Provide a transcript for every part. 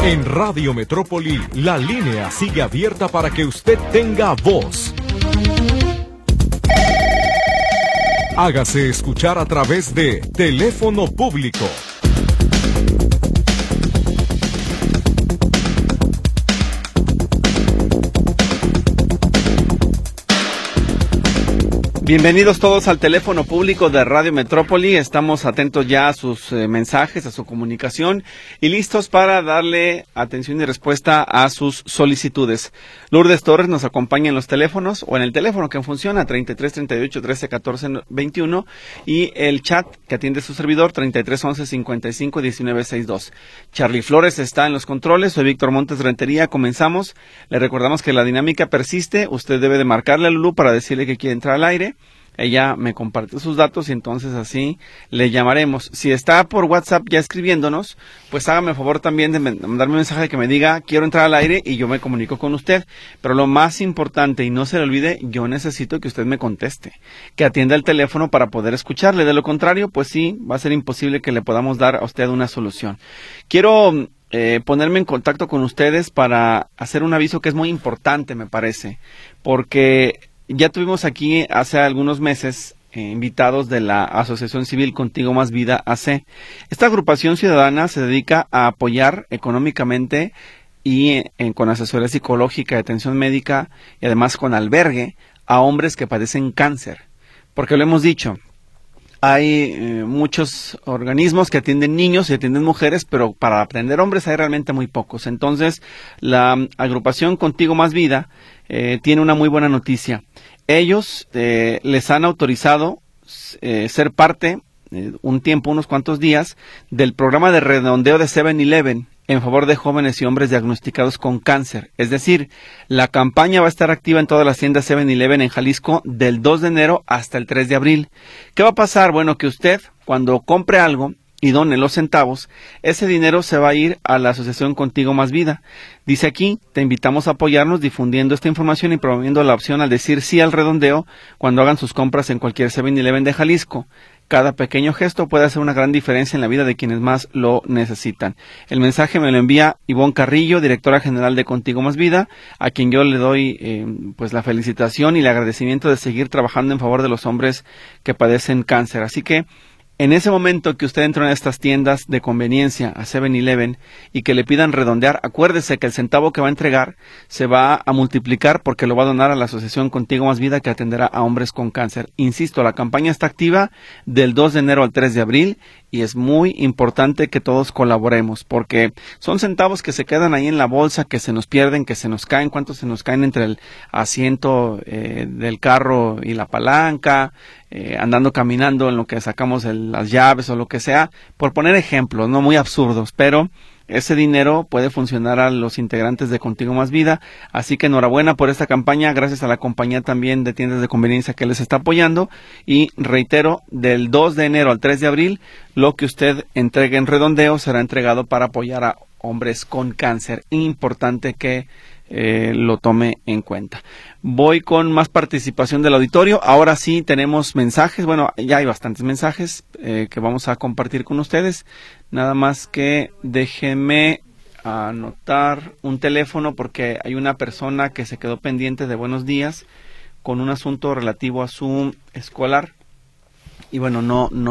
En Radio Metrópoli, la línea sigue abierta para que usted tenga voz. Hágase escuchar a través de teléfono público. Bienvenidos todos al teléfono público de Radio Metrópoli. Estamos atentos ya a sus mensajes, a su comunicación y listos para darle atención y respuesta a sus solicitudes. Lourdes Torres nos acompaña en los teléfonos o en el teléfono que funciona 33 38 13 14 21 y el chat que atiende su servidor 33 11 55 19 62. Charlie Flores está en los controles. Soy Víctor Montes Rentería. Comenzamos. Le recordamos que la dinámica persiste. Usted debe de marcarle a Lulú para decirle que quiere entrar al aire. Ella me compartió sus datos y entonces así le llamaremos. Si está por WhatsApp ya escribiéndonos, pues hágame el favor también de mandarme un mensaje que me diga quiero entrar al aire y yo me comunico con usted. Pero lo más importante, y no se le olvide, yo necesito que usted me conteste, que atienda el teléfono para poder escucharle. De lo contrario, pues sí, va a ser imposible que le podamos dar a usted una solución. Quiero ponerme en contacto con ustedes para hacer un aviso que es muy importante, me parece, porque ya tuvimos aquí hace algunos meses invitados de la Asociación Civil Contigo Más Vida AC. Esta agrupación ciudadana se dedica a apoyar económicamente y con asesoría psicológica, atención médica y además con albergue a hombres que padecen cáncer. Porque lo hemos dicho, hay muchos organismos que atienden niños y atienden mujeres, pero para atender hombres hay realmente muy pocos. Entonces, la agrupación Contigo Más Vida tiene una muy buena noticia. Ellos les han autorizado ser parte, un tiempo, unos cuantos días, del programa de redondeo de 7-Eleven en favor de jóvenes y hombres diagnosticados con cáncer. Es decir, la campaña va a estar activa en todas las tiendas 7-Eleven en Jalisco del 2 de enero hasta el 3 de abril. ¿Qué va a pasar? Bueno, que usted, cuando compre algo y done los centavos, ese dinero se va a ir a la Asociación Contigo Más Vida. Dice aquí, te invitamos a apoyarnos difundiendo esta información y promoviendo la opción al decir sí al redondeo cuando hagan sus compras en cualquier 7-Eleven de Jalisco. Cada pequeño gesto puede hacer una gran diferencia en la vida de quienes más lo necesitan. El mensaje me lo envía Ivonne Carrillo, directora general de Contigo Más Vida, a quien yo le doy pues la felicitación y el agradecimiento de seguir trabajando en favor de los hombres que padecen cáncer. Así que en ese momento que usted entra en estas tiendas de conveniencia a 7-Eleven y que le pidan redondear, acuérdese que el centavo que va a entregar se va a multiplicar porque lo va a donar a la Asociación Contigo Más Vida que atenderá a hombres con cáncer. Insisto, la campaña está activa del 2 de enero al 3 de abril y es muy importante que todos colaboremos porque son centavos que se quedan ahí en la bolsa, que se nos pierden, que se nos caen. ¿Cuántos se nos caen entre el asiento del carro y la palanca? Andando caminando en lo que sacamos las llaves o lo que sea, por poner ejemplos, no muy absurdos, pero ese dinero puede funcionar a los integrantes de Contigo Más Vida, así que enhorabuena por esta campaña, gracias a la compañía también de tiendas de conveniencia que les está apoyando, y reitero, del 2 de enero al 3 de abril, lo que usted entregue en redondeo será entregado para apoyar a hombres con cáncer. Importante que lo tome en cuenta. Voy con más participación del auditorio. Ahora sí tenemos mensajes. Bueno, ya hay bastantes mensajes que vamos a compartir con ustedes. Nada más que déjenme anotar un teléfono porque hay una persona que se quedó pendiente de Buenos Días con un asunto relativo a su escolar. Y bueno,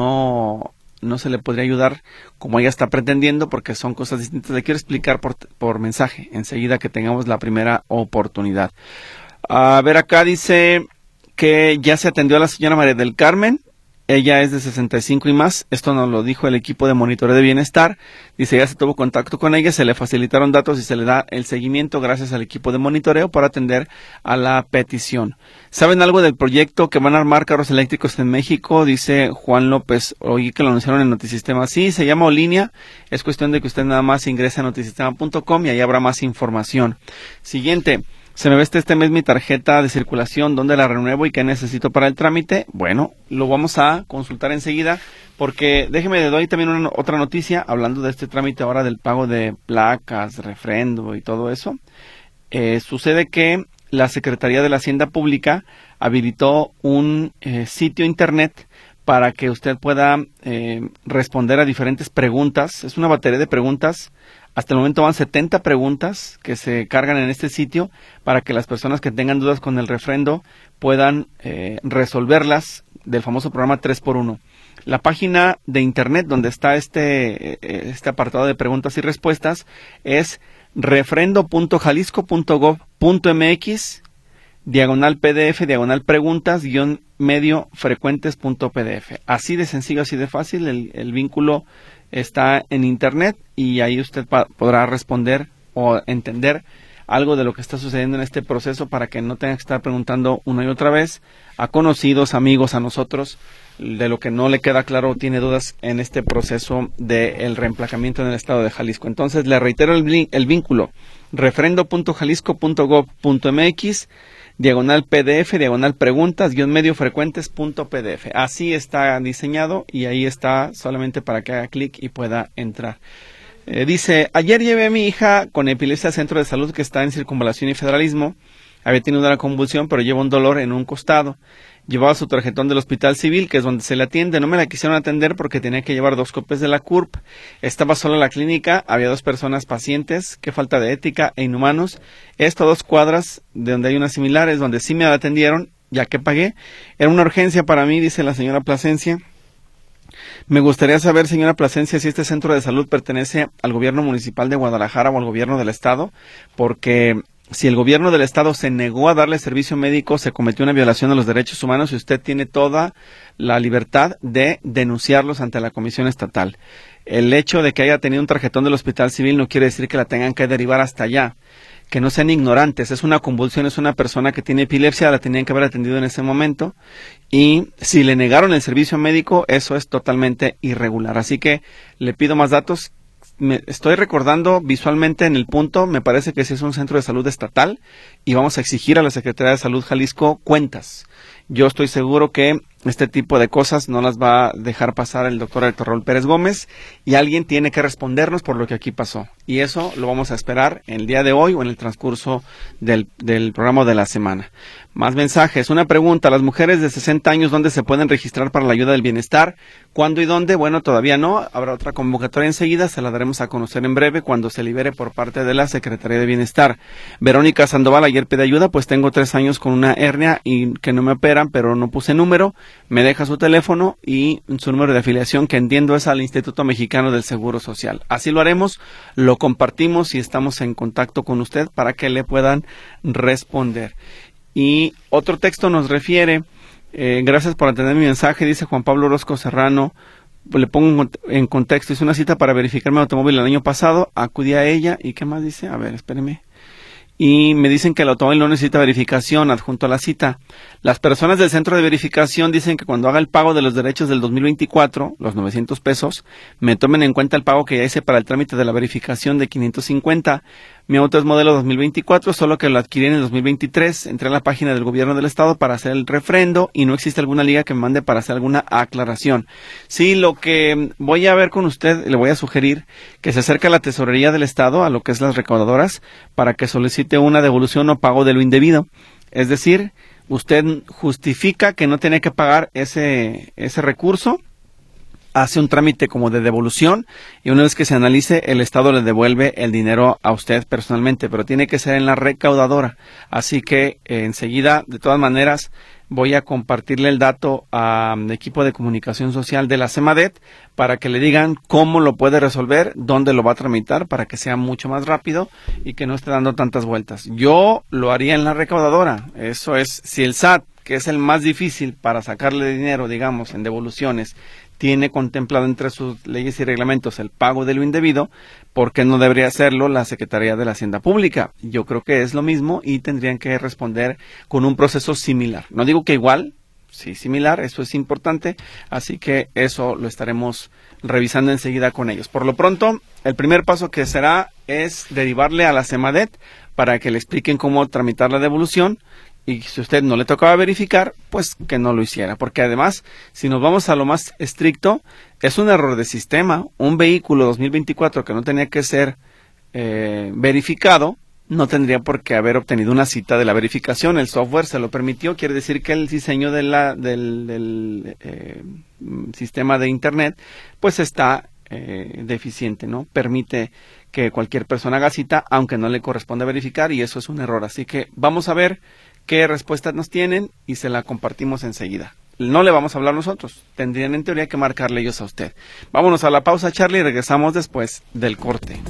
no se le podría ayudar como ella está pretendiendo porque son cosas distintas. Le quiero explicar por mensaje enseguida que tengamos la primera oportunidad. A ver, acá dice que ya se atendió a la señora María del Carmen. Ella es de 65 y más. Esto nos lo dijo el equipo de monitoreo de bienestar. Dice, ya se tuvo contacto con ella, se le facilitaron datos y se le da el seguimiento gracias al equipo de monitoreo para atender a la petición. ¿Saben algo del proyecto que van a armar carros eléctricos en México? Dice Juan López. Oí que lo anunciaron en Notisistema. Sí, se llama Olínea. Es cuestión de que usted nada más ingrese a notisistema.com y ahí habrá más información. Siguiente. Se me veste este mes mi tarjeta de circulación, ¿dónde la renuevo y qué necesito para el trámite? Bueno, lo vamos a consultar enseguida, porque déjeme le doy también otra noticia, hablando de este trámite ahora del pago de placas, refrendo y todo eso. Sucede que la Secretaría de la Hacienda Pública habilitó un sitio internet para que usted pueda responder a diferentes preguntas. Es una batería de preguntas. Hasta el momento van 70 preguntas que se cargan en este sitio para que las personas que tengan dudas con el refrendo puedan resolverlas del famoso programa 3x1. La página de internet donde está este apartado de preguntas y respuestas es refrendo.jalisco.gov.mx /PDF /preguntas -frecuentes.pdf. Así de sencillo, así de fácil. El vínculo está en internet y ahí usted podrá responder o entender algo de lo que está sucediendo en este proceso para que no tenga que estar preguntando una y otra vez a conocidos, amigos, a nosotros, de lo que no le queda claro o tiene dudas en este proceso del reemplazamiento en el estado de Jalisco. Entonces, le reitero el vínculo, refrendo.jalisco.gov.mx /PDF /preguntas -frecuentes.pdf. Así está diseñado y ahí está solamente para que haga clic y pueda entrar. Dice, ayer llevé a mi hija con epilepsia al centro de salud que está en Circunvalación y Federalismo. Había tenido una convulsión, pero lleva un dolor en un costado. Llevaba su tarjetón del Hospital Civil, que es donde se le atiende. No me la quisieron atender porque tenía que llevar 2 copias de la CURP. Estaba sola en la clínica, había 2 personas pacientes. Qué falta de ética e inhumanos. Esto a 2 cuadras de donde hay unas similares, donde sí me atendieron, ya que pagué. Era una urgencia para mí, dice la señora Plasencia. Me gustaría saber, señora Plasencia, si este centro de salud pertenece al gobierno municipal de Guadalajara o al gobierno del estado, porque si el gobierno del estado se negó a darle servicio médico, se cometió una violación de los derechos humanos y usted tiene toda la libertad de denunciarlos ante la Comisión Estatal. El hecho de que haya tenido un tarjetón del Hospital Civil no quiere decir que la tengan que derivar hasta allá. Que no sean ignorantes, es una convulsión, es una persona que tiene epilepsia, la tenían que haber atendido en ese momento y si le negaron el servicio médico, eso es totalmente irregular. Así que le pido más datos. Me estoy recordando visualmente en el punto, me parece que sí es un centro de salud estatal y vamos a exigir a la Secretaría de Salud Jalisco cuentas. Yo estoy seguro que este tipo de cosas no las va a dejar pasar el doctor Héctor Raúl Pérez Gómez y alguien tiene que respondernos por lo que aquí pasó. Y eso lo vamos a esperar el día de hoy o en el transcurso del programa de la semana. Más mensajes. Una pregunta. Las mujeres de 60 años, ¿dónde se pueden registrar para la ayuda del bienestar? ¿Cuándo y dónde? Bueno, todavía no. Habrá otra convocatoria enseguida. Se la daremos a conocer en breve cuando se libere por parte de la Secretaría de Bienestar. Verónica Sandoval, ayer pedí ayuda, pues tengo 3 años con una hernia y que no me operan, pero no puse número. Me deja su teléfono y su número de afiliación, que entiendo es al Instituto Mexicano del Seguro Social. Así lo haremos, lo compartimos y estamos en contacto con usted para que le puedan responder. Y otro texto nos refiere, gracias por atender mi mensaje, dice Juan Pablo Orozco Serrano, le pongo en contexto, hice una cita para verificar mi automóvil el año pasado, acudí a ella y ¿qué más dice? A ver, espéreme. Y me dicen que el automóvil no necesita verificación, adjunto a la cita. Las personas del centro de verificación dicen que cuando haga el pago de los derechos del 2024, los 900 pesos, me tomen en cuenta el pago que ya hice para el trámite de la verificación de 550. Mi auto es modelo 2024, solo que lo adquirí en el 2023. Entré a la página del gobierno del estado para hacer el refrendo y no existe alguna liga que me mande para hacer alguna aclaración. Sí, lo que voy a ver con usted, le voy a sugerir que se acerque a la tesorería del estado, a lo que es las recaudadoras, para que solicite una devolución o pago de lo indebido. Es decir, usted justifica que no tiene que pagar ese recurso, hace un trámite como de devolución y una vez que se analice, el Estado le devuelve el dinero a usted personalmente, pero tiene que ser en la recaudadora. Así que enseguida, de todas maneras, voy a compartirle el dato al equipo de comunicación social de la CEMADET para que le digan cómo lo puede resolver, dónde lo va a tramitar para que sea mucho más rápido y que no esté dando tantas vueltas. Yo lo haría en la recaudadora. Eso es, si el SAT, que es el más difícil para sacarle dinero, digamos, en devoluciones, tiene contemplado entre sus leyes y reglamentos el pago de lo indebido, ¿por qué no debería hacerlo la Secretaría de la Hacienda Pública? Yo creo que es lo mismo y tendrían que responder con un proceso similar. No digo que igual, sí similar, eso es importante, así que eso lo estaremos revisando enseguida con ellos. Por lo pronto, el primer paso que será es derivarle a la CEMADET para que le expliquen cómo tramitar la devolución. Y si usted no le tocaba verificar, pues que no lo hiciera. Porque además, si nos vamos a lo más estricto, es un error de sistema. Un vehículo 2024 que no tenía que ser verificado, no tendría por qué haber obtenido una cita de la verificación. El software se lo permitió, quiere decir que el diseño de del sistema de Internet pues está deficiente, ¿no? Permite que cualquier persona haga cita, aunque no le corresponde verificar, y eso es un error. Así que vamos a ver qué respuestas nos tienen y se la compartimos enseguida. No le vamos a hablar nosotros, tendrían en teoría que marcarle ellos a usted. Vámonos a la pausa, Charlie, y regresamos después del corte.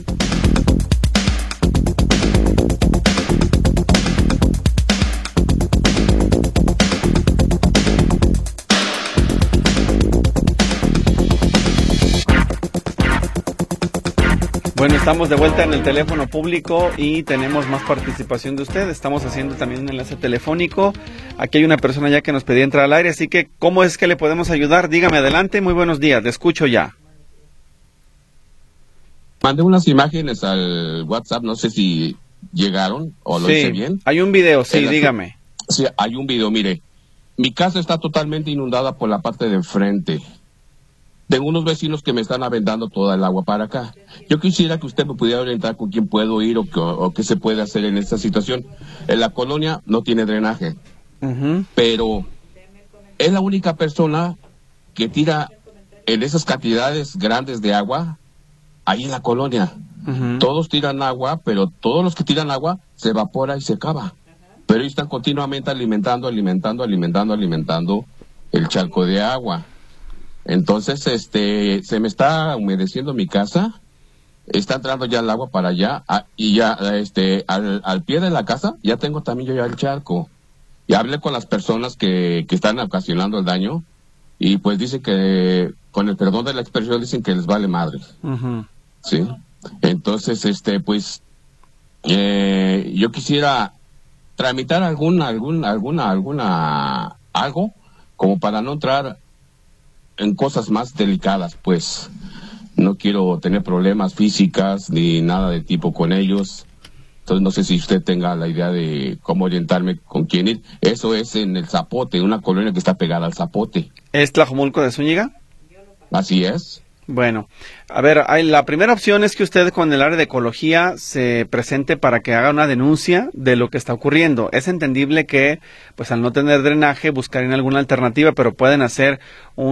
Bueno, estamos de vuelta en el teléfono público y tenemos más participación de usted. Estamos haciendo también un enlace telefónico. Aquí hay una persona ya que nos pedía entrar al aire, así que ¿cómo es que le podemos ayudar? Dígame, adelante, muy buenos días, te escucho ya. Mandé unas imágenes al WhatsApp, no sé si llegaron o lo hice bien. Hay un video, sí, dígame. Sí, hay un video, mire. Mi casa está totalmente inundada por la parte de enfrente. Tengo unos vecinos que me están aventando toda el agua para acá. Yo quisiera que usted me pudiera orientar con quién puedo ir o qué se puede hacer en esta situación. En la colonia no tiene drenaje, pero es la única persona que tira en esas cantidades grandes de agua ahí en la colonia. Todos tiran agua, pero todos los que tiran agua se evapora y se acaba. Pero ellos están continuamente alimentando el charco de agua. Entonces, se me está humedeciendo mi casa, está entrando ya el agua para allá, y ya, al pie de la casa, ya tengo también yo ya el charco. Y hablé con las personas que están ocasionando el daño, y pues dice que, con el perdón de la expresión, dicen que les vale madre. ¿Sí? Entonces, pues, yo quisiera tramitar algo, como para no entrar en cosas más delicadas, pues no quiero tener problemas físicas ni nada de tipo con ellos. Entonces no sé si usted tenga la idea de cómo orientarme con quién ir. Eso es en el Zapote, una colonia que está pegada al Zapote. ¿Es Tlajomulco de Zúñiga? Así es. Bueno, a ver, la primera opción es que usted con el área de ecología se presente para que haga una denuncia de lo que está ocurriendo. Es entendible que, pues al no tener drenaje, buscarían alguna alternativa, pero pueden hacer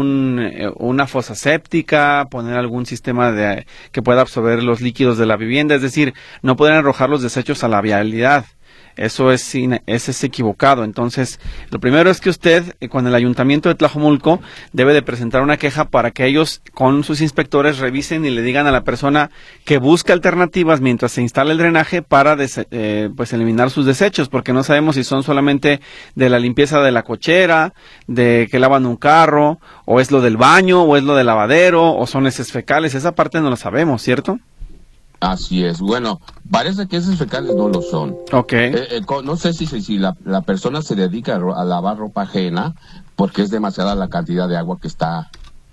una fosa séptica, poner algún sistema que pueda absorber los líquidos de la vivienda, es decir, no pueden arrojar los desechos a la vialidad. Eso es equivocado. Entonces, lo primero es que usted, con el Ayuntamiento de Tlajomulco, debe de presentar una queja para que ellos, con sus inspectores, revisen y le digan a la persona que busque alternativas mientras se instala el drenaje para pues eliminar sus desechos, porque no sabemos si son solamente de la limpieza de la cochera, de que lavan un carro, o es lo del baño, o es lo del lavadero, o son heces fecales. Esa parte no la sabemos, ¿cierto? Así es. Bueno, parece que esos fecales no lo son. Okay. No sé si la persona se dedica a lavar ropa ajena, porque es demasiada la cantidad de agua que está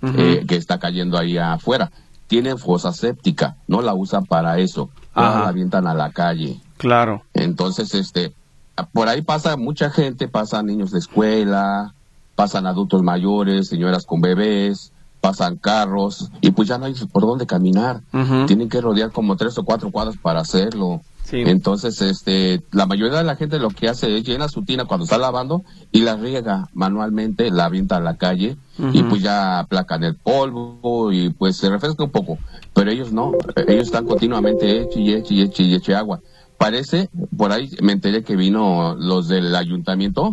cayendo ahí afuera. Tienen fosa séptica, no la usan para eso, la avientan a la calle. Claro. Entonces, por ahí pasa mucha gente, pasan niños de escuela, pasan adultos mayores, señoras con bebés, pasan carros, y pues ya no hay por dónde caminar. Tienen que rodear como 3 o 4 cuadras para hacerlo. Sí. Entonces, la mayoría de la gente lo que hace es llena su tina cuando está lavando y la riega manualmente, la avienta a la calle, y pues ya aplacan el polvo y pues se refresca un poco. Pero ellos no, ellos están continuamente eche agua. Parece, por ahí me enteré que vino los del ayuntamiento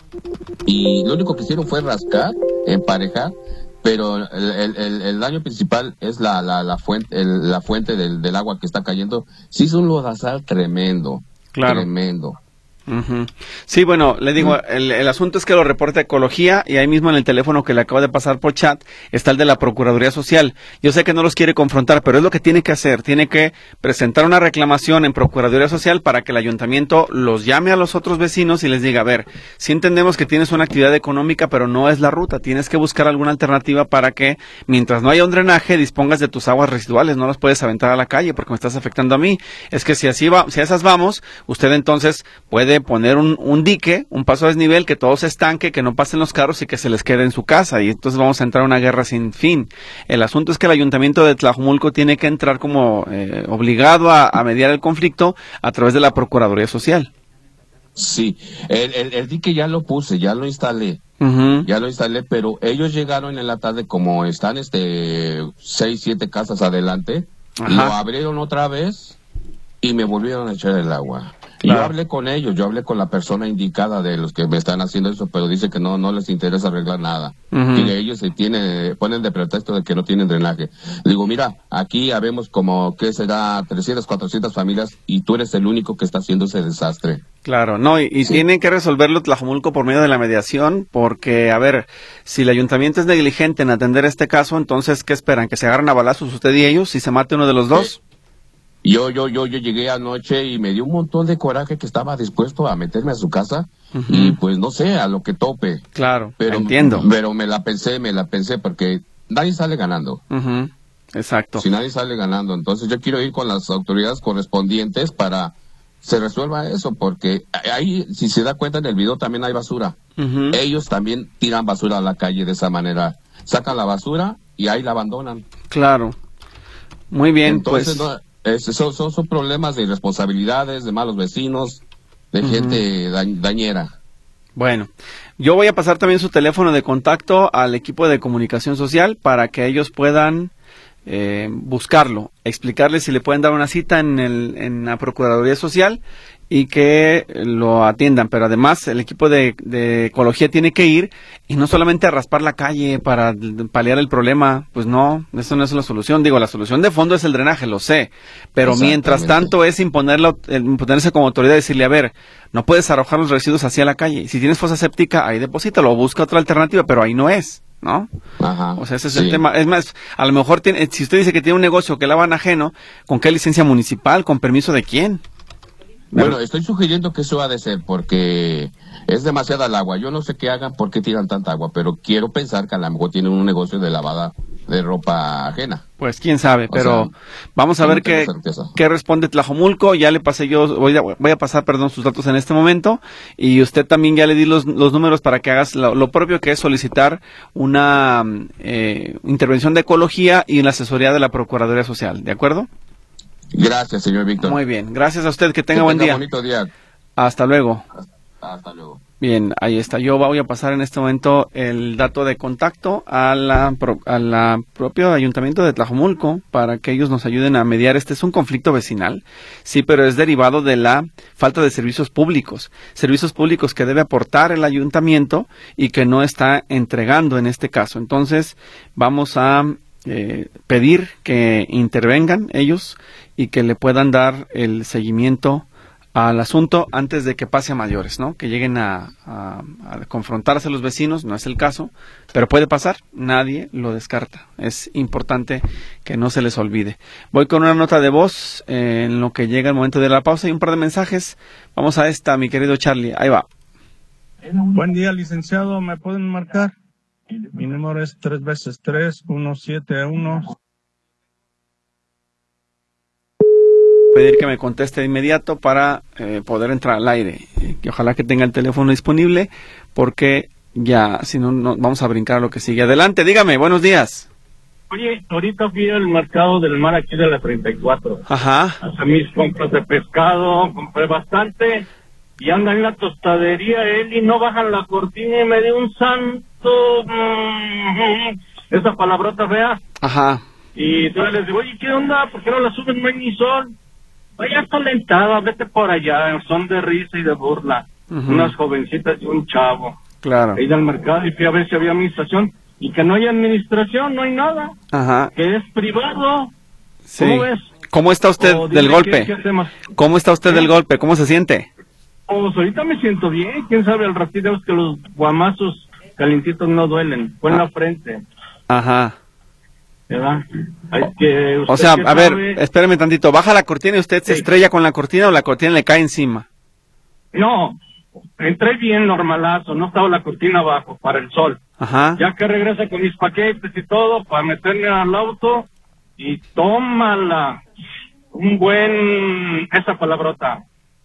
y lo único que hicieron fue rascar, emparejar, pero el daño principal es la fuente del agua que está cayendo. Sí, es un lodazal tremendo. Claro. Tremendo. Sí, bueno, le digo, el asunto es que lo reporta Ecología, y ahí mismo en el teléfono que le acabo de pasar por chat está el de la Procuraduría Social. Yo sé que no los quiere confrontar, pero es lo que tiene que hacer. Tiene que presentar una reclamación en Procuraduría Social para que el ayuntamiento los llame a los otros vecinos y les diga, a ver, sí entendemos que tienes una actividad económica, pero no es la ruta. Tienes que buscar alguna alternativa para que, mientras no haya un drenaje, dispongas de tus aguas residuales. No las puedes aventar a la calle porque me estás afectando a mí. Es que si a esas vamos, usted entonces puede puede poner un dique, un paso a desnivel, que todo se estanque, que no pasen los carros y que se les quede en su casa, y entonces vamos a entrar a una guerra sin fin. El asunto es que el Ayuntamiento de Tlajomulco tiene que entrar como obligado a mediar el conflicto a través de la Procuraduría Social. Sí, el dique ya lo puse, ya lo instalé. Ya lo instalé, pero ellos llegaron en la tarde, como están 6, 7 casas adelante, lo abrieron otra vez y me volvieron a echar el agua. Claro. Yo hablé con ellos, yo hablé con la persona indicada de los que me están haciendo eso, pero dice que no les interesa arreglar nada. Y ellos ponen de pretexto de que no tienen drenaje. Digo, mira, aquí habemos como, ¿qué será? 300, 400 familias y tú eres el único que está haciendo ese desastre. Claro, no, y sí, tienen que resolverlo Tlajomulco por medio de la mediación, porque, a ver, si el ayuntamiento es negligente en atender este caso, entonces, ¿qué esperan? ¿Que se agarren a balazos usted y ellos y se mate uno de los dos? Yo llegué anoche y me dio un montón de coraje que estaba dispuesto a meterme a su casa y pues no sé, a lo que tope. Claro, pero entiendo. Pero me la pensé porque nadie sale ganando. Exacto. Si nadie sale ganando, entonces yo quiero ir con las autoridades correspondientes para se resuelva eso, porque ahí, si se da cuenta en el video, también hay basura. Ellos también tiran basura a la calle de esa manera. Sacan la basura y ahí la abandonan. Claro. Muy bien, entonces, pues... son problemas de irresponsabilidades, de malos vecinos, de gente dañera. Bueno, yo voy a pasar también su teléfono de contacto al equipo de comunicación social para que ellos puedan buscarlo, explicarles si le pueden dar una cita en la Procuraduría Social y que lo atiendan, pero además el equipo de ecología tiene que ir y no solamente a raspar la calle para paliar el problema, pues no, eso no es la solución. Digo, la solución de fondo es el drenaje, lo sé, pero mientras tanto es imponerse como autoridad y decirle, a ver, no puedes arrojar los residuos hacia la calle, si tienes fosa séptica, ahí deposítalo o busca otra alternativa, pero ahí no es, ¿no? O sea, ese es el tema. Es más, a lo mejor si usted dice que tiene un negocio que lavan ajeno, ¿con qué licencia municipal? ¿Con permiso de quién? Bueno, estoy sugiriendo que eso ha de ser porque es demasiada el agua. Yo no sé qué hagan, por qué tiran tanta agua, pero quiero pensar que a lo mejor tienen un negocio de lavada de ropa ajena. Pues quién sabe, pero vamos a ver qué responde Tlajomulco. Ya le pasé voy a pasar, sus datos en este momento, y usted también ya le di los números para que hagas lo propio, que es solicitar una intervención de ecología y la asesoría de la Procuraduría Social, ¿de acuerdo? Gracias, señor Víctor. Muy bien, gracias a usted, que tenga buen día. Bonito día. Hasta luego. Hasta luego. Bien, ahí está. Yo voy a pasar en este momento el dato de contacto a la propio Ayuntamiento de Tlajomulco para que ellos nos ayuden a mediar. Este es un conflicto vecinal, sí, pero es derivado de la falta de servicios públicos que debe aportar el ayuntamiento y que no está entregando en este caso. Entonces, vamos a pedir que intervengan ellos y que le puedan dar el seguimiento al asunto antes de que pase a mayores, ¿no? Que lleguen a confrontarse los vecinos, no es el caso, pero puede pasar, nadie lo descarta. Es importante que no se les olvide. Voy con una nota de voz en lo que llega el momento de la pausa y un par de mensajes. Vamos a esta, mi querido Charlie, ahí va. Buen día, licenciado, ¿me pueden marcar? Mi número es 3x3-171. Pedir que me conteste de inmediato para poder entrar al aire, que ojalá que tenga el teléfono disponible, porque ya, si no, vamos a brincar a lo que sigue. Adelante, dígame, buenos días. Oye, ahorita fui al mercado del mar aquí de la 34. Ajá. A hacer mis compras de pescado, compré bastante, y anda en la tostadería él y no bajan la cortina y me dio un santo, esa palabrota fea. Ajá. Y entonces les digo, oye, ¿qué onda? ¿Por qué no la suben? No hay ni sol. Vaya, está lentada, vete por allá, son de risa y de burla. Unas jovencitas y un chavo. Claro. He ido al mercado y fui a ver si había administración, y que no hay administración, no hay nada. Ajá. Que es privado. Sí. ¿Cómo ves? ¿Cómo está usted del golpe? ¿Qué hacemos? ¿Cómo está usted del golpe? ¿Cómo se siente? Pues ahorita me siento bien, quién sabe, al ratito es que los guamazos calientitos no duelen, fue en la frente. Ajá. ¿Verdad? Que o sea, a ver, espéreme tantito, ¿baja la cortina y usted se estrella con la cortina o la cortina le cae encima? No, entré bien normalazo, no estaba la cortina abajo para el sol. Ajá. Ya que regresa con mis paquetes y todo para meterme al auto y tómala, esa palabrota.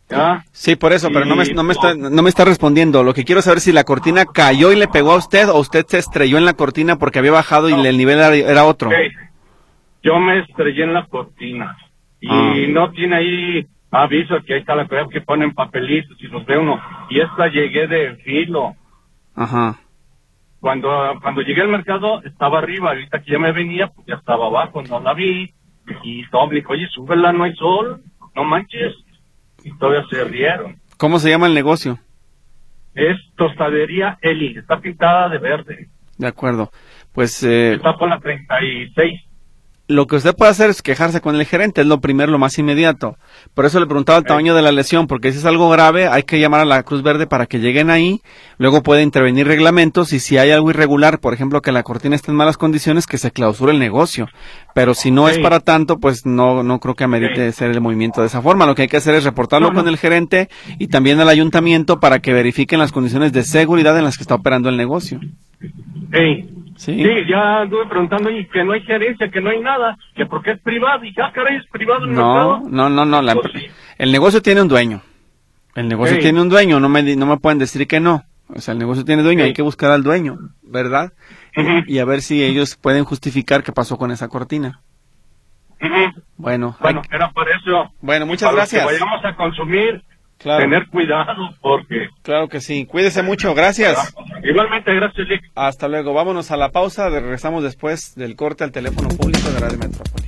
¿Ya? Sí, por eso, pero no me Y- está respondiendo. Lo que quiero saber es si la cortina cayó y le pegó a usted o usted se estrelló en la cortina porque había bajado y No. el nivel era otro. Ok. Yo me estrellé en la cortina y Ah. no tiene ahí aviso que ahí está la cosa que ponen papelitos y los ve uno. Y esta llegué de filo. Ajá. Cuando llegué al mercado estaba arriba, ahorita que ya me venía, pues ya estaba abajo, no la vi. Y todo me dijo, oye, súbela, no hay sol, no manches. Y todavía se rieron. ¿Cómo se llama el negocio? Es Tostadería Eli, está pintada de verde. De acuerdo. Pues Está por la 36. lo que usted puede hacer es quejarse con el gerente, es lo primero, lo más inmediato. Por eso le preguntaba el tamaño de la lesión, porque si es algo grave hay que llamar a la Cruz Verde para que lleguen ahí, luego puede intervenir reglamentos y si hay algo irregular, por ejemplo que la cortina esté en malas condiciones, que se clausure el negocio. Pero si no es Sí. para tanto, pues no creo que amerite hacer el movimiento de esa forma. Lo que hay que hacer es reportarlo con el gerente y también al ayuntamiento para que verifiquen las condiciones de seguridad en las que está operando el negocio. Ey. Sí. Sí, ya anduve preguntando y que no hay gerencia, que no hay nada, que porque es privado. Y ya, caray, es privado el mercado. No. Pues sí. El negocio tiene un dueño. El negocio Sí. tiene un dueño, no me pueden decir que no. O sea, el negocio tiene dueño, Sí. hay que buscar al dueño, ¿verdad? Ujú. Y a ver si ellos pueden justificar qué pasó con esa cortina. Ujú. Bueno, Bueno, era para eso. Bueno, muchas Para los que gracias. vayamos a consumir, Claro. tener cuidado, porque... Claro que sí. Cuídese mucho, gracias. Igualmente, gracias, Lick. Hasta luego. Vámonos a la pausa, regresamos después del corte al teléfono público de Radio Metrópoli.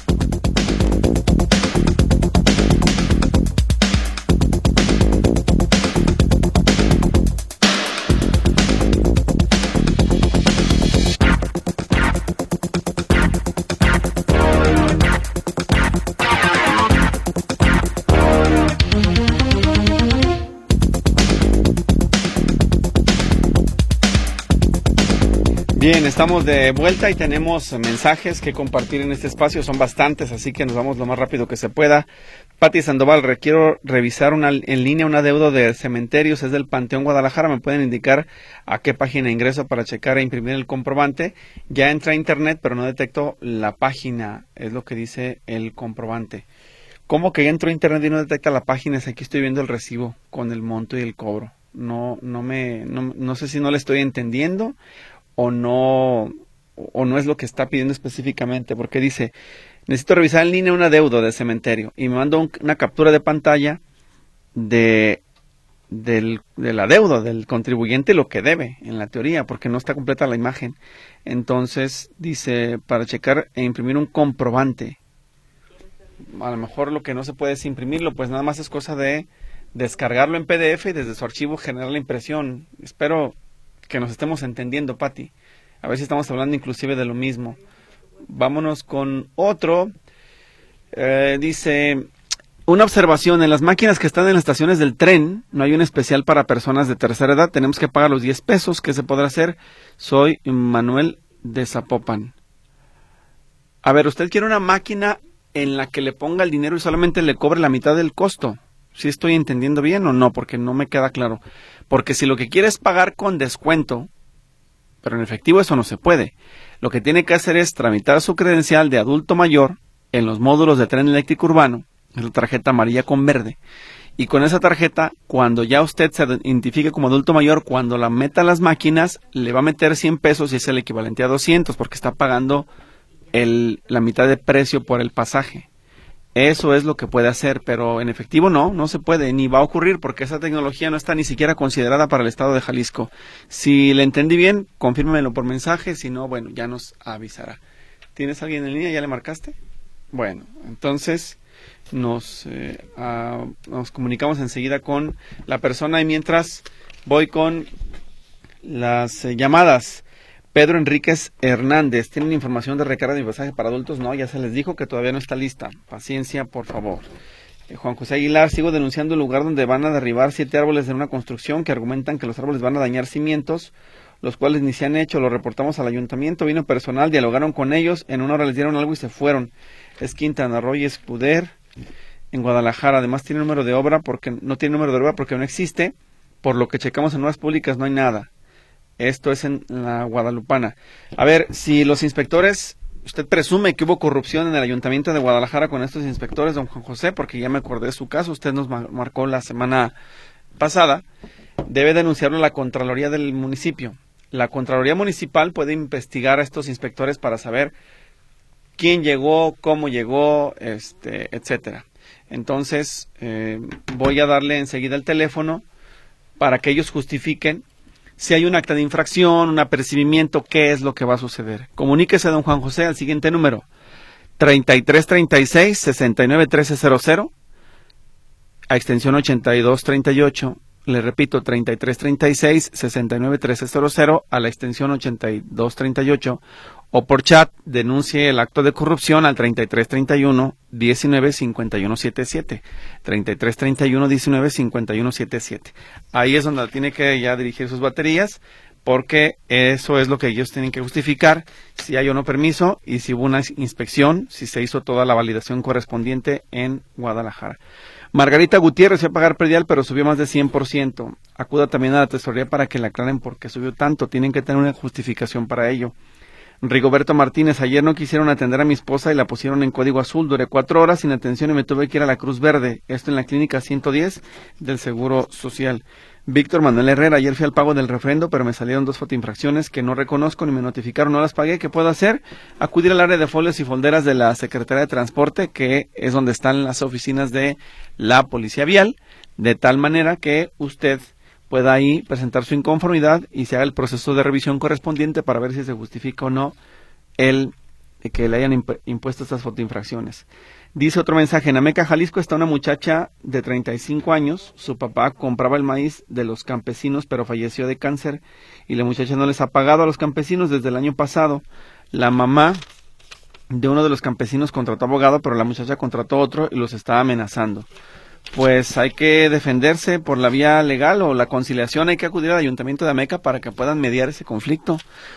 Bien, estamos de vuelta y tenemos mensajes que compartir en este espacio. Son bastantes, así que nos vamos lo más rápido que se pueda. Pati Sandoval, quiero revisar en línea un adeudo de cementerios. Es del Panteón Guadalajara. ¿Me pueden indicar a qué página ingreso para checar e imprimir el comprobante? Ya entré a internet, pero no detecto la página. Es lo que dice el comprobante. ¿Cómo que ya entró a internet y no detecta la página? Si aquí estoy viendo el recibo con el monto y el cobro. No sé si no le estoy entendiendo o no es lo que está pidiendo específicamente, porque dice, necesito revisar en línea un adeudo de cementerio, y me mandó una captura de pantalla del adeudo del contribuyente, lo que debe, en la teoría, porque no está completa la imagen. Entonces, dice, para checar e imprimir un comprobante. A lo mejor lo que no se puede es imprimirlo, pues nada más es cosa de descargarlo en PDF y desde su archivo generar la impresión. Espero que nos estemos entendiendo, Pati. A ver si estamos hablando inclusive de lo mismo. Vámonos con otro. Dice, una observación, en las máquinas que están en las estaciones del tren, no hay un especial para personas de tercera edad, tenemos que pagar los 10 pesos, ¿qué se podrá hacer? Soy Manuel de Zapopan. A ver, ¿usted quiere una máquina en la que le ponga el dinero y solamente le cobre la mitad del costo? ¿Sí estoy entendiendo bien o no? Porque no me queda claro. Porque si lo que quiere es pagar con descuento, pero en efectivo eso no se puede. Lo que tiene que hacer es tramitar su credencial de adulto mayor en los módulos de tren eléctrico urbano, es la tarjeta amarilla con verde. Y con esa tarjeta, cuando ya usted se identifique como adulto mayor, cuando la meta a las máquinas, le va a meter 100 pesos y es el equivalente a 200, porque está pagando la mitad de precio por el pasaje. Eso es lo que puede hacer, pero en efectivo no se puede, ni va a ocurrir, porque esa tecnología no está ni siquiera considerada para el estado de Jalisco. Si le entendí bien, confírmemelo por mensaje, si no, bueno, ya nos avisará. ¿Tienes alguien en línea? ¿Ya le marcaste? Bueno, entonces nos comunicamos enseguida con la persona y mientras voy con las llamadas. Pedro Enríquez Hernández, ¿tienen información de recarga de mi pasaje para adultos? No, ya se les dijo que todavía no está lista. Paciencia, por favor. Juan José Aguilar, sigo denunciando el lugar donde van a derribar 7 árboles en una construcción que argumentan que los árboles van a dañar cimientos, los cuales ni se han hecho. Lo reportamos al ayuntamiento, vino personal, dialogaron con ellos, en una hora les dieron algo y se fueron. Es Quintana Roo y Escuder, en Guadalajara. Además tiene número de obra porque no tiene número de obra porque no existe. Por lo que checamos en obras públicas no hay nada. Esto es en la Guadalupana. A ver, si los inspectores ¿Usted presume que hubo corrupción en el Ayuntamiento de Guadalajara con estos inspectores, don Juan José? Porque ya me acordé de su caso, usted nos marcó la semana pasada. Debe denunciarlo a la Contraloría del municipio. La Contraloría Municipal puede investigar a estos inspectores para saber quién llegó, cómo llegó, etcétera. Entonces, voy a darle enseguida el teléfono para que ellos justifiquen si hay un acta de infracción, un apercibimiento, qué es lo que va a suceder. Comuníquese, don Juan José, al siguiente número: 3336-691300, a extensión 8238. Le repito, 3336-691300, a la extensión 8238. O por chat, denuncie el acto de corrupción al 3331-195177. 3331-195177. Ahí es donde tiene que ya dirigir sus baterías, porque eso es lo que ellos tienen que justificar, si hay o no permiso, y si hubo una inspección, si se hizo toda la validación correspondiente en Guadalajara. Margarita Gutiérrez va a pagar predial, pero subió más de 100%. Acuda también a la tesorería para que le aclaren por qué subió tanto. Tienen que tener una justificación para ello. Rigoberto Martínez: ayer no quisieron atender a mi esposa y la pusieron en código azul. Duré 4 horas sin atención y me tuve que ir a la Cruz Verde. Esto en la clínica 110 del Seguro Social. Víctor Manuel Herrera: ayer fui al pago del refrendo, pero me salieron 2 fotoinfracciones que no reconozco ni me notificaron, no las pagué. ¿Qué puedo hacer? Acudir al área de folios y folderas de la Secretaría de Transporte, que es donde están las oficinas de la Policía Vial, de tal manera que usted pueda ahí presentar su inconformidad y se haga el proceso de revisión correspondiente para ver si se justifica o no el que le hayan impuesto estas fotoinfracciones. Dice otro mensaje: en Ameca, Jalisco, está una muchacha de 35 años. Su papá compraba el maíz de los campesinos, pero falleció de cáncer y la muchacha no les ha pagado a los campesinos desde el año pasado. La mamá de uno de los campesinos contrató abogado, pero la muchacha contrató otro y los está amenazando. Pues hay que defenderse por la vía legal o la conciliación. Hay que acudir al Ayuntamiento de Ameca para que puedan mediar ese conflicto.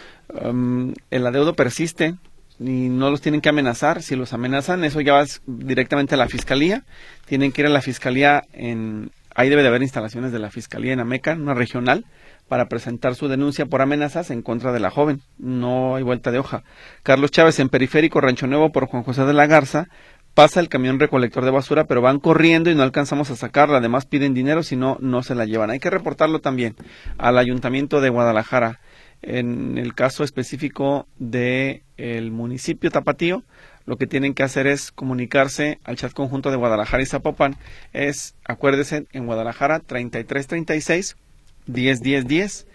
El adeudo persiste y no los tienen que amenazar. Si los amenazan, eso ya va directamente a la Fiscalía. Tienen que ir a la Fiscalía ahí debe de haber instalaciones de la Fiscalía en Ameca, una regional, para presentar su denuncia por amenazas en contra de la joven. No hay vuelta de hoja. Carlos Chávez: en Periférico, Rancho Nuevo, por Juan José de la Garza, pasa el camión recolector de basura, pero van corriendo y no alcanzamos a sacarla. Además piden dinero, si no, no se la llevan. Hay que reportarlo también al Ayuntamiento de Guadalajara. En el caso específico de el municipio Tapatío, lo que tienen que hacer es comunicarse al chat conjunto de Guadalajara y Zapopan. Acuérdese, en Guadalajara, 3336 101010,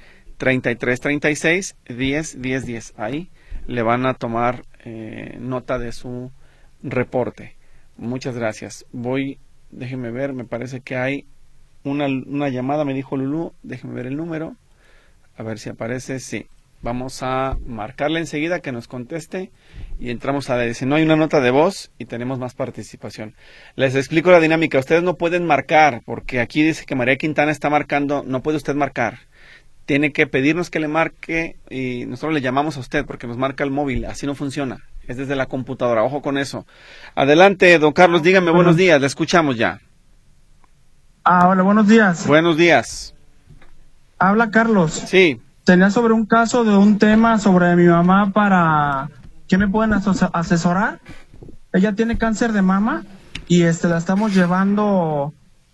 3336 101010. Ahí le van a tomar nota de su reporte. Muchas gracias. Déjeme ver, me parece que hay una llamada, me dijo Lulú. Déjeme ver el número, a ver si aparece. Sí, vamos a marcarle enseguida que nos conteste y entramos a la edición. No, hay una nota de voz y tenemos más participación. Les explico la dinámica. Ustedes no pueden marcar, porque aquí dice que María Quintana está marcando. No puede usted marcar. Tiene que pedirnos que le marque y nosotros le llamamos a usted porque nos marca el móvil. Así no funciona. Es desde la computadora. Ojo con eso. Adelante, don Carlos, dígame. Buenos días. Le escuchamos ya. Hola, buenos días. Buenos días. Habla Carlos. Sí. Tenía sobre un caso de un tema sobre mi mamá para... ¿Qué me pueden asesorar? Ella tiene cáncer de mama y la estamos llevando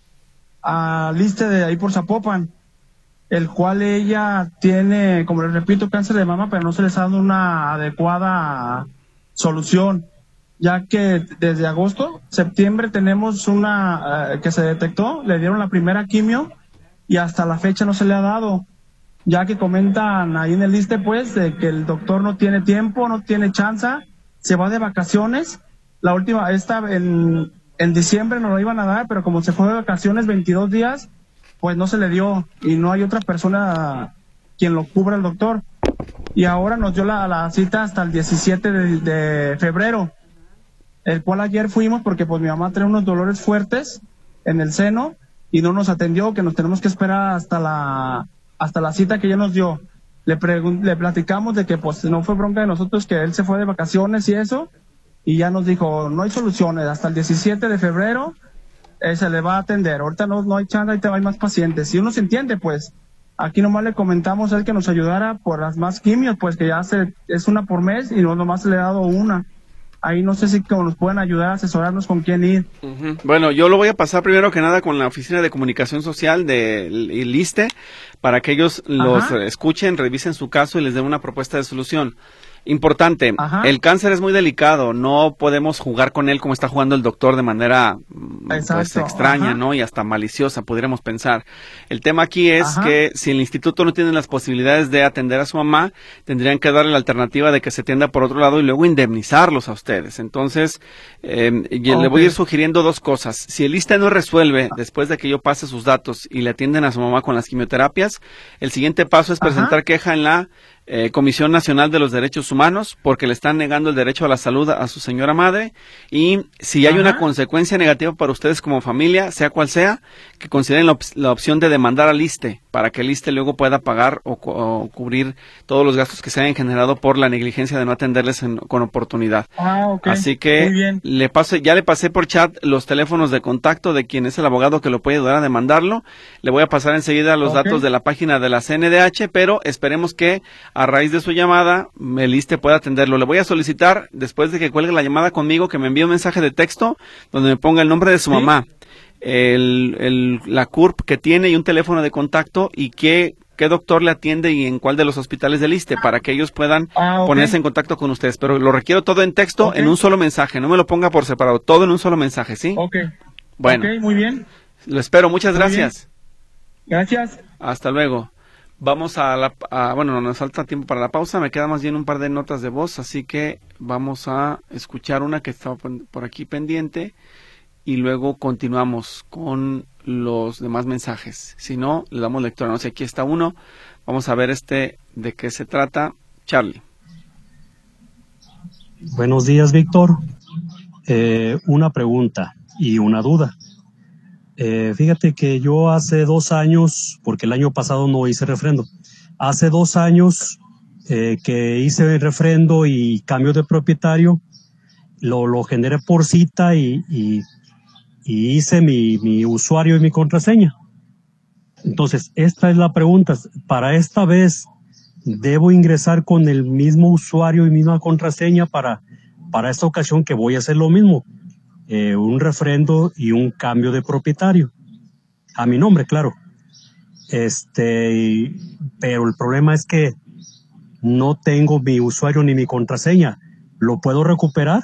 al ISSSTE de ahí por Zapopan, el cual ella tiene, como les repito, cáncer de mama, pero no se le está dando una adecuada solución, ya que desde agosto, septiembre tenemos una que se detectó, le dieron la primera quimio y hasta la fecha no se le ha dado, ya que comentan ahí en el ISSSTE pues de que el doctor no tiene tiempo, no tiene chance, se va de vacaciones. La última, en diciembre nos lo iban a dar, pero como se fue de vacaciones 22 días, pues no se le dio y no hay otra persona quien lo cubra el doctor. Y ahora nos dio la cita hasta el 17 de febrero, el cual ayer fuimos porque pues mi mamá tiene unos dolores fuertes en el seno y no nos atendió, que nos tenemos que esperar hasta la cita que ella nos dio. Le platicamos de que pues no fue bronca de nosotros, que él se fue de vacaciones y eso, y ya nos dijo, no hay soluciones, hasta el 17 de febrero se le va a atender, ahorita no hay chance, ahorita hay más pacientes, y uno se entiende pues, Aquí nomás le comentamos a él que nos ayudara por las más quimios, pues que ya es una por mes y no nomás le he dado una. Ahí no sé si nos pueden ayudar a asesorarnos con quién ir. Bueno, yo lo voy a pasar primero que nada con la Oficina de Comunicación Social del ISSSTE para que ellos los escuchen, revisen su caso y les den una propuesta de solución. Importante, el cáncer es muy delicado, no podemos jugar con él como está jugando el doctor de manera pues extraña, ¿no? Y hasta maliciosa, pudiéramos pensar. El tema aquí es que si el instituto no tiene las posibilidades de atender a su mamá, tendrían que darle la alternativa de que se atienda por otro lado y luego indemnizarlos a ustedes. Entonces, le voy a ir sugiriendo dos cosas. Si el ISSSTE no resuelve, después de que yo pase sus datos y le atienden a su mamá con las quimioterapias, el siguiente paso es presentar queja en la Comisión Nacional de los Derechos Humanos porque le están negando el derecho a la salud a su señora madre, y si hay una consecuencia negativa para ustedes como familia, sea cual sea, que consideren la opción de demandar al ISSSTE para que el ISSSTE luego pueda pagar o cubrir todos los gastos que se hayan generado por la negligencia de no atenderles con oportunidad. Así que ya le pasé por chat los teléfonos de contacto de quien es el abogado que lo puede ayudar a demandarlo. Le voy a pasar enseguida los datos de la página de la CNDH, pero esperemos que a raíz de su llamada el ISSSTE pueda atenderlo. Le voy a solicitar, después de que cuelgue la llamada conmigo, que me envíe un mensaje de texto donde me ponga el nombre de su mamá, la CURP que tiene y un teléfono de contacto y qué doctor le atiende y en cuál de los hospitales del ISSSTE para que ellos puedan ponerse en contacto con ustedes. Pero lo requiero todo en texto, en un solo mensaje. No me lo ponga por separado, todo en un solo mensaje, ¿sí? Bueno, muy bien. Lo espero. Muchas gracias. Gracias. Hasta luego. Vamos bueno, nos falta tiempo para la pausa, me quedan más bien un par de notas de voz, así que vamos a escuchar una que estaba por aquí pendiente y luego continuamos con los demás mensajes. Si no, le damos lectura. No sé, aquí está uno. Vamos a ver de qué se trata. Charlie. Buenos días, Víctor. Una pregunta y una duda. Fíjate que yo hace 2 años, porque el año pasado no hice refrendo, hace 2 años que hice el refrendo y cambio de propietario, lo generé por cita y hice mi usuario y mi contraseña. Entonces, esta es la pregunta. Para esta vez, ¿debo ingresar con el mismo usuario y misma contraseña para esta ocasión que voy a hacer lo mismo? Un refrendo y un cambio de propietario a mi nombre, claro. Pero el problema es que no tengo mi usuario ni mi contraseña. ¿Lo puedo recuperar?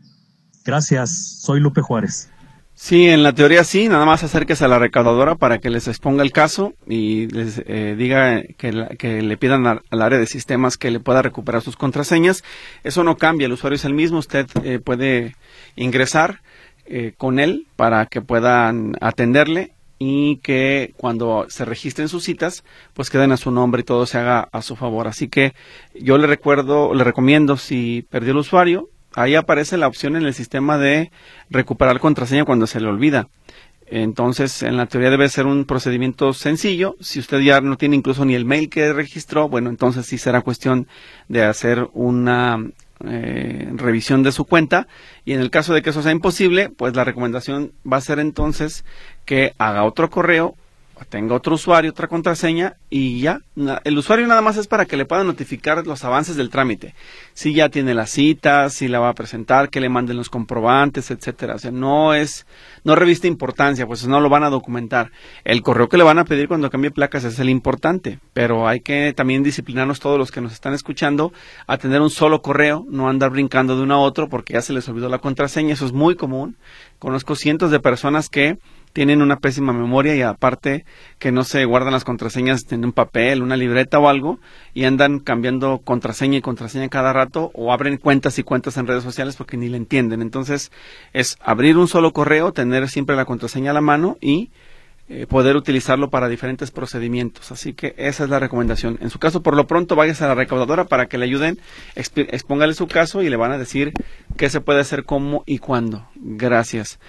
Gracias, soy Lupe Juárez. Sí, en la teoría sí, nada más acérquese a la recaudadora para que les exponga el caso y les diga que le pidan al área de sistemas que le pueda recuperar sus contraseñas. Eso no cambia, el usuario es el mismo, usted puede ingresar con él para que puedan atenderle y que cuando se registren sus citas, pues queden a su nombre y todo se haga a su favor. Así que yo le recomiendo, si perdió el usuario, ahí aparece la opción en el sistema de recuperar contraseña cuando se le olvida. Entonces, en la teoría debe ser un procedimiento sencillo. Si usted ya no tiene incluso ni el mail que registró, bueno, entonces sí será cuestión de hacer una revisión de su cuenta, y en el caso de que eso sea imposible, pues la recomendación va a ser entonces que haga otro correo, tenga otro usuario, otra contraseña, y ya. El usuario nada más es para que le puedan notificar los avances del trámite, si ya tiene la cita, si la va a presentar, que le manden los comprobantes, etcétera. O sea, no reviste importancia, pues no lo van a documentar. El correo que le van a pedir cuando cambie placas es el importante, pero hay que también disciplinarnos todos los que nos están escuchando a tener un solo correo, no andar brincando de uno a otro porque ya se les olvidó la contraseña. Eso es muy común. Conozco cientos de personas que tienen una pésima memoria y aparte que no se guardan las contraseñas en un papel, una libreta o algo, y andan cambiando contraseña y contraseña cada rato, o abren cuentas y cuentas en redes sociales porque ni le entienden. Entonces es abrir un solo correo, tener siempre la contraseña a la mano y poder utilizarlo para diferentes procedimientos. Así que esa es la recomendación. En su caso, por lo pronto, váyase a la recaudadora para que le ayuden, expóngale su caso y le van a decir qué se puede hacer, cómo y cuándo. Gracias.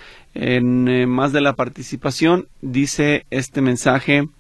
En más de la participación, dice este mensaje: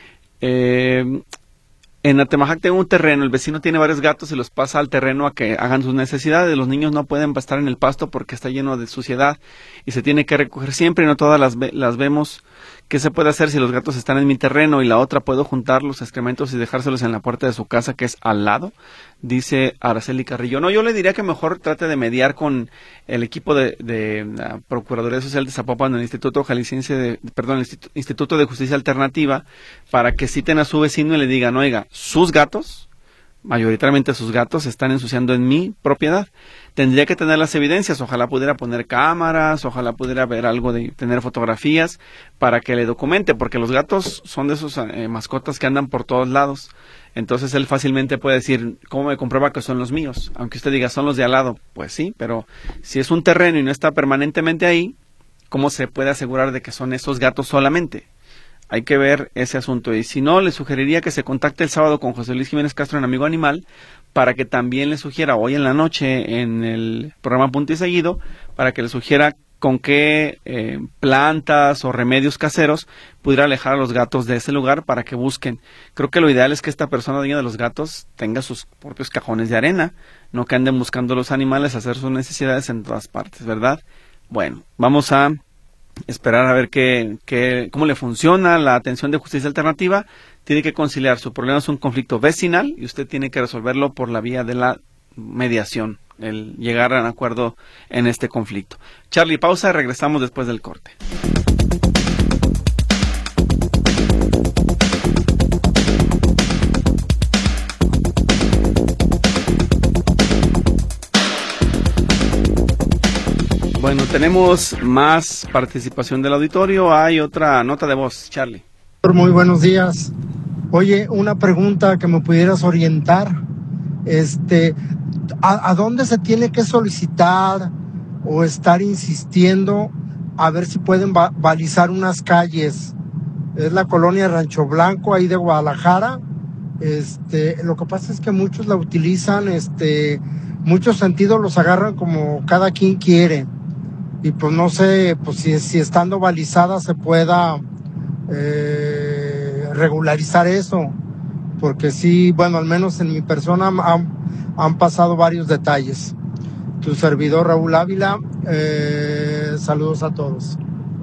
en Atemajac tengo un terreno, el vecino tiene varios gatos y los pasa al terreno a que hagan sus necesidades. Los niños no pueden estar en el pasto porque está lleno de suciedad y se tiene que recoger siempre, y no todas las vemos ¿Qué se puede hacer si los gatos están en mi terreno? Y la otra, ¿puedo juntar los excrementos y dejárselos en la puerta de su casa, que es al lado? Dice Araceli Carrillo. No, yo le diría que mejor trate de mediar con el equipo de la Procuraduría Social de Zapopan, del Instituto Jalisciense Instituto de Justicia Alternativa, para que citen a su vecino y le digan, oiga, sus gatos, mayoritariamente sus gatos, están ensuciando en mi propiedad. Tendría que tener las evidencias, ojalá pudiera poner cámaras, ojalá pudiera ver algo de tener fotografías para que le documente, porque los gatos son de esos mascotas que andan por todos lados. Entonces él fácilmente puede decir, ¿cómo me comprueba que son los míos? Aunque usted diga, son los de al lado, pues sí, pero si es un terreno y no está permanentemente ahí, ¿cómo se puede asegurar de que son esos gatos solamente? Hay que ver ese asunto. Y si no, le sugeriría que se contacte el sábado con José Luis Jiménez Castro en Amigo Animal, para que también le sugiera hoy en la noche en el programa Punto y Seguido, para que le sugiera con qué plantas o remedios caseros pudiera alejar a los gatos de ese lugar para que busquen. Creo que lo ideal es que esta persona dueña de los gatos tenga sus propios cajones de arena, no que anden buscando los animales hacer sus necesidades en todas partes, ¿verdad? Bueno, vamos a esperar a ver cómo le funciona la atención de justicia alternativa. Tiene que conciliar, su problema es un conflicto vecinal y usted tiene que resolverlo por la vía de la mediación, el llegar a un acuerdo en este conflicto. Charlie, pausa, regresamos después del corte. Bueno, tenemos más participación del auditorio. Hay otra nota de voz, Charlie. Muy buenos días. Oye, una pregunta que me pudieras orientar. ¿A dónde se tiene que solicitar o estar insistiendo a ver si pueden balizar unas calles? Es la colonia Rancho Blanco, ahí de Guadalajara. Lo que pasa es que muchos la utilizan, muchos sentidos los agarran como cada quien quiere. Y pues no sé, pues si estando balizada se pueda regularizar eso, porque sí, bueno, al menos en mi persona han pasado varios detalles. Tu servidor Raúl Ávila, saludos a todos.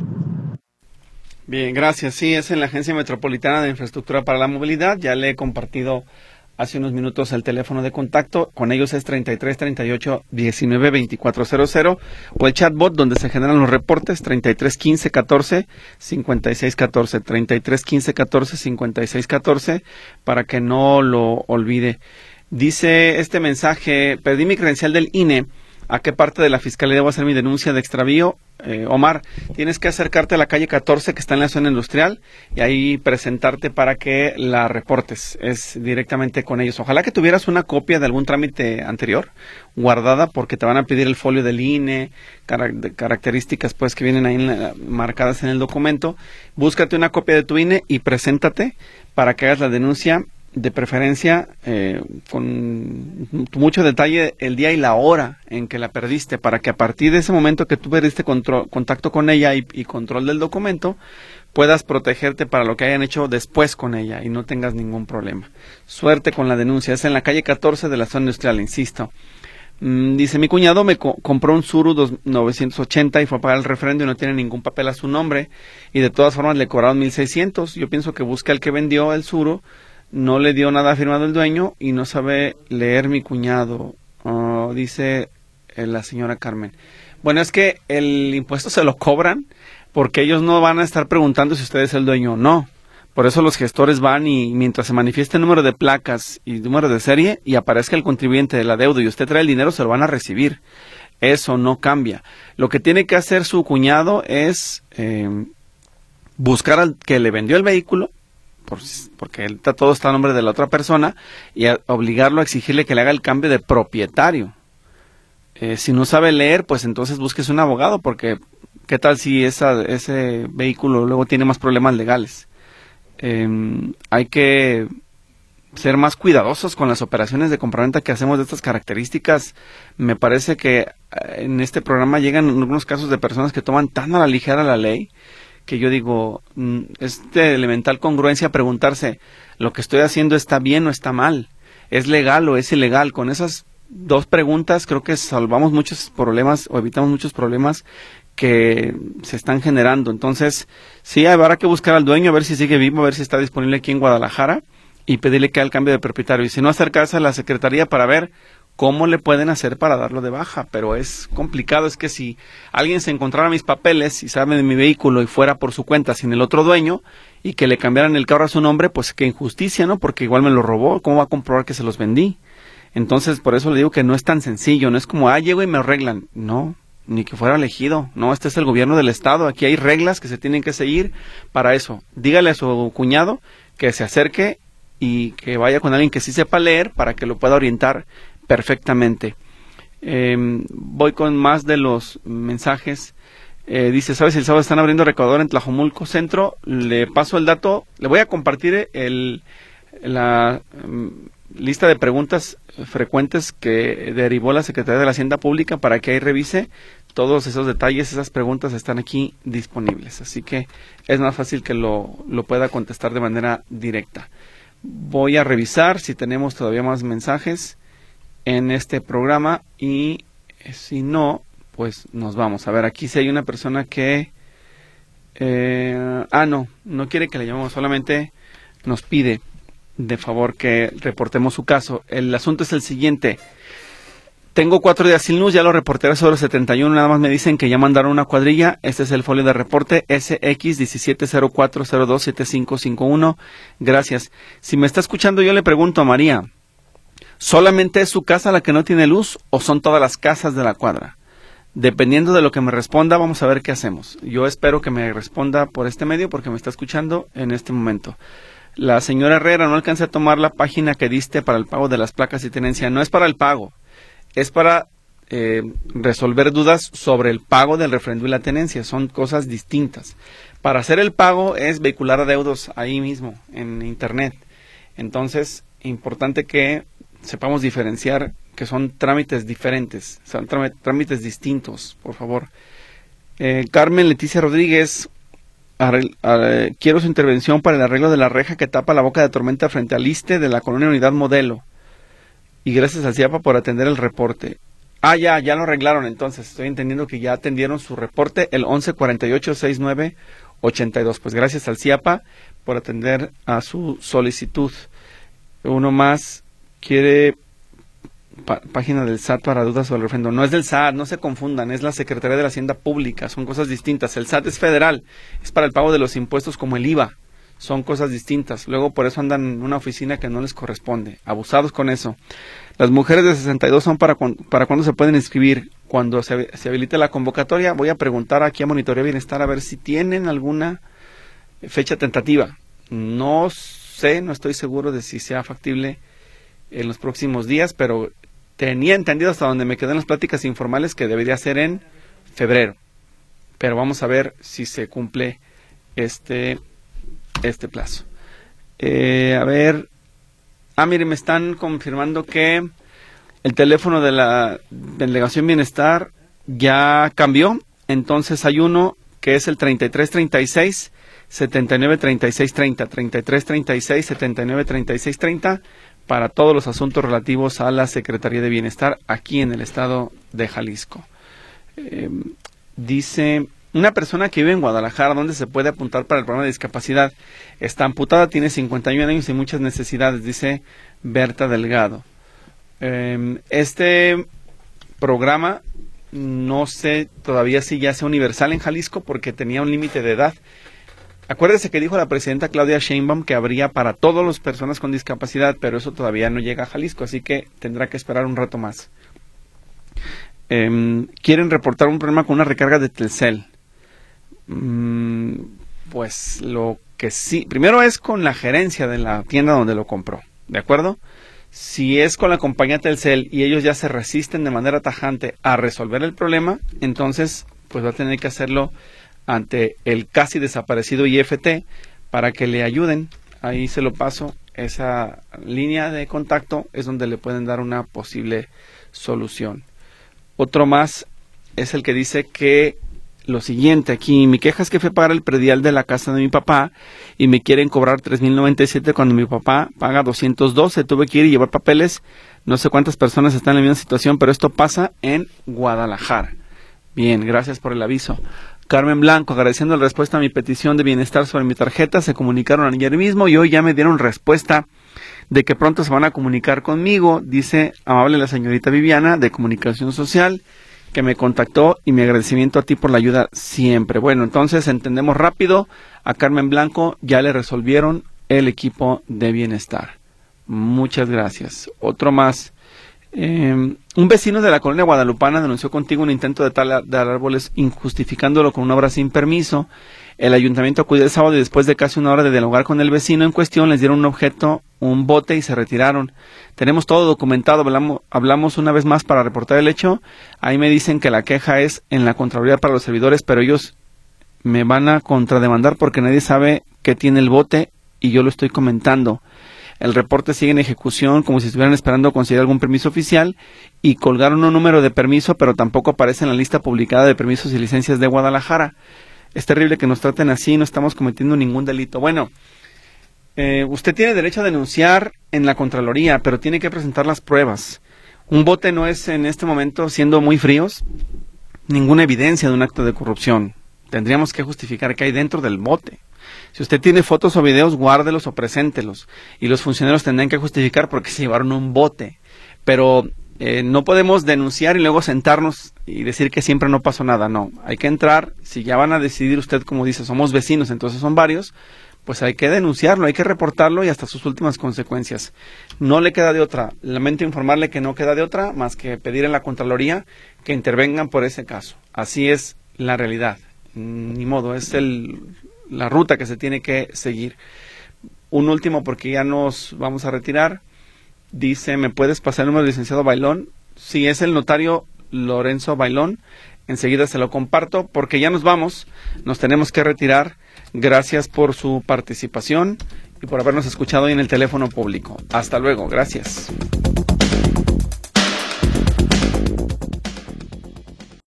Bien, gracias. Sí, es en la Agencia Metropolitana de Infraestructura para la Movilidad. Ya le he compartido hace unos minutos el teléfono de contacto. Con ellos es 33 38 19 2400 o el chatbot donde se generan los reportes 33 15 14 56 14 33 15 14 56 14 para que no lo olvide. Dice este mensaje: perdí mi credencial del INE. ¿A qué parte de la fiscalía debo hacer mi denuncia de extravío? Omar, tienes que acercarte a la calle 14 que está en la zona industrial y ahí presentarte para que la reportes. Es directamente con ellos. Ojalá que tuvieras una copia de algún trámite anterior guardada, porque te van a pedir el folio del INE, características pues que vienen ahí marcadas en el documento. Búscate una copia de tu INE y preséntate para que hagas la denuncia. De preferencia, con mucho detalle, el día y la hora en que la perdiste, para que a partir de ese momento que tú perdiste contacto con ella y control del documento, puedas protegerte para lo que hayan hecho después con ella y no tengas ningún problema. Suerte con la denuncia. Es en la calle 14 de la zona industrial, insisto. Dice, mi cuñado me compró un Tsuru 980 y fue a pagar el refrendo y no tiene ningún papel a su nombre, y de todas formas le cobraron 1,600. Yo pienso que busca el que vendió el Tsuru. No le dio nada firmado el dueño y no sabe leer mi cuñado, dice la señora Carmen. Bueno, es que el impuesto se lo cobran porque ellos no van a estar preguntando si usted es el dueño o no. Por eso los gestores van y mientras se manifieste el número de placas y número de serie y aparezca el contribuyente del adeudo y usted trae el dinero, se lo van a recibir. Eso no cambia. Lo que tiene que hacer su cuñado es buscar al que le vendió el vehículo, porque todo está a nombre de la otra persona, y obligarlo a exigirle que le haga el cambio de propietario. Si no sabe leer, pues entonces búsquese un abogado, porque ¿qué tal si ese vehículo luego tiene más problemas legales? Hay que ser más cuidadosos con las operaciones de compraventa que hacemos de estas características. Me parece que en este programa llegan algunos casos de personas que toman tan a la ligera la ley, que yo digo, es de elemental congruencia preguntarse, ¿lo que estoy haciendo está bien o está mal? ¿Es legal o es ilegal? Con esas dos preguntas creo que salvamos muchos problemas o evitamos muchos problemas que se están generando. Entonces, sí, habrá que buscar al dueño, a ver si sigue vivo, a ver si está disponible aquí en Guadalajara y pedirle que haga el cambio de propietario. Y si no, acercarse a la Secretaría para ver cómo le pueden hacer para darlo de baja. Pero es complicado, es que si alguien se encontrara mis papeles y sabe de mi vehículo y fuera por su cuenta sin el otro dueño y que le cambiaran el carro a su nombre, pues qué injusticia, ¿no? Porque igual me lo robó, ¿cómo va a comprobar que se los vendí? Entonces, por eso le digo que no es tan sencillo, no es como, llego y me arreglan. No, ni que fuera elegido. No, este es el gobierno del estado, aquí hay reglas que se tienen que seguir para eso. Dígale a su cuñado que se acerque y que vaya con alguien que sí sepa leer para que lo pueda orientar perfectamente. Voy con más de los mensajes. Dice, ¿sabes si el sábado están abriendo recaudador en Tlajomulco Centro? Le paso el dato, le voy a compartir la lista de preguntas frecuentes que derivó la Secretaría de la Hacienda Pública para que ahí revise todos esos detalles. Esas preguntas están aquí disponibles, así que es más fácil que lo pueda contestar de manera directa. Voy a revisar si tenemos todavía más mensajes en este programa y si no, pues nos vamos. A ver, aquí si hay una persona que no quiere que le llamemos, solamente nos pide de favor que reportemos su caso. El asunto es el siguiente: tengo 4 días sin luz, ya lo reporté a sobre 71, nada más me dicen que ya mandaron una cuadrilla. Este es el folio de reporte SX1704027551. Gracias. Si me está escuchando, yo le pregunto a María, ¿solamente es su casa la que no tiene luz o son todas las casas de la cuadra? Dependiendo de lo que me responda, vamos a ver qué hacemos. Yo espero que me responda por este medio porque me está escuchando en este momento. La señora Herrera, no alcancé a tomar la página que diste para el pago de las placas y tenencia. No es para el pago, es para resolver dudas sobre el pago del refrendo y la tenencia. Son cosas distintas. Para hacer el pago es vehicular adeudos ahí mismo, en internet. Entonces, importante que sepamos diferenciar que son trámites diferentes, son trámites distintos, por favor. Carmen Leticia Rodríguez, quiero su intervención para el arreglo de la reja que tapa la boca de tormenta frente al ISSSTE de la colonia Unidad Modelo. Y gracias al CIAPA por atender el reporte. Ya lo arreglaron, entonces estoy entendiendo que ya atendieron su reporte, el 1148-6982. Pues gracias al CIAPA por atender a su solicitud. Uno más quiere página del SAT para dudas sobre el refrendo. No es del SAT, no se confundan, es la Secretaría de la Hacienda Pública, son cosas distintas. El SAT es federal, es para el pago de los impuestos como el IVA, son cosas distintas. Luego por eso andan en una oficina que no les corresponde, abusados con eso. Las mujeres de 62 son para cuándo se pueden inscribir. Cuando se habilite la convocatoria, voy a preguntar aquí a Monitoreo Bienestar a ver si tienen alguna fecha tentativa. No sé, no estoy seguro de si sea factible en los próximos días, pero tenía entendido hasta donde me quedé en las pláticas informales que debería ser en febrero. Pero vamos a ver si se cumple este plazo. A ver. Mire, me están confirmando que el teléfono de la Delegación Bienestar ya cambió. Entonces hay uno que es el 3336-793630. 3336-793630 para todos los asuntos relativos a la Secretaría de Bienestar aquí en el estado de Jalisco. Dice, una persona que vive en Guadalajara, ¿dónde se puede apuntar para el programa de discapacidad? Está amputada, tiene 51 años y muchas necesidades, dice Berta Delgado. Este programa, no sé todavía si ya sea universal en Jalisco porque tenía un límite de edad. Acuérdese que dijo la presidenta Claudia Sheinbaum que habría para todas las personas con discapacidad, pero eso todavía no llega a Jalisco, así que tendrá que esperar un rato más. Quieren reportar un problema con una recarga de Telcel. Pues lo que sí, primero es con la gerencia de la tienda donde lo compró, ¿de acuerdo? Si es con la compañía Telcel y ellos ya se resisten de manera tajante a resolver el problema, entonces pues va a tener que hacerlo ante el casi desaparecido IFT para que le ayuden. Ahí se lo paso, esa línea de contacto es donde le pueden dar una posible solución. Otro más es el que dice que lo siguiente aquí, mi queja es que fui a pagar el predial de la casa de mi papá y me quieren cobrar 3,097 cuando mi papá paga 212, tuve que ir y llevar papeles, no sé cuántas personas están en la misma situación, pero esto pasa en Guadalajara. Bien, gracias por el aviso. Carmen Blanco, agradeciendo la respuesta a mi petición de bienestar sobre mi tarjeta, se comunicaron ayer mismo y hoy ya me dieron respuesta de que pronto se van a comunicar conmigo, dice amable la señorita Viviana de Comunicación Social, que me contactó, y mi agradecimiento a ti por la ayuda siempre. Bueno, entonces entendemos rápido, a Carmen Blanco ya le resolvieron el equipo de bienestar. Muchas gracias. Otro más. Un vecino de la colonia guadalupana denunció contigo un intento de talar árboles injustificándolo con una obra sin permiso. El ayuntamiento acudió el sábado y después de casi una hora de dialogar con el vecino en cuestión les dieron un objeto, un bote, y se retiraron. Tenemos todo documentado, hablamos una vez más para reportar el hecho. Ahí me dicen que la queja es en la Contraloría para los servidores, pero ellos me van a contrademandar porque nadie sabe qué tiene el bote y yo lo estoy comentando. El reporte sigue en ejecución como si estuvieran esperando conseguir algún permiso oficial y colgaron un número de permiso, pero tampoco aparece en la lista publicada de permisos y licencias de Guadalajara. Es terrible que nos traten así, no estamos cometiendo ningún delito. Bueno, usted tiene derecho a denunciar en la Contraloría, pero tiene que presentar las pruebas. Un bote no es en este momento, siendo muy fríos, ninguna evidencia de un acto de corrupción. Tendríamos que justificar qué hay dentro del bote. Si usted tiene fotos o videos, guárdelos o preséntelos. Y los funcionarios tendrán que justificar por qué se llevaron un bote. Pero no podemos denunciar y luego sentarnos y decir que siempre no pasó nada. No, hay que entrar. Si ya van a decidir usted, como dice, somos vecinos, entonces son varios, pues hay que denunciarlo, hay que reportarlo y hasta sus últimas consecuencias. No le queda de otra. Lamento informarle que no queda de otra más que pedir en la Contraloría que intervengan por ese caso. Así es la realidad. Ni modo, es la ruta que se tiene que seguir. Un último, porque ya nos vamos a retirar. Dice, ¿me puedes pasar el número del licenciado Bailón? Sí, es el notario Lorenzo Bailón. Enseguida se lo comparto, porque ya nos vamos. Nos tenemos que retirar. Gracias por su participación y por habernos escuchado hoy en el teléfono público. Hasta luego. Gracias.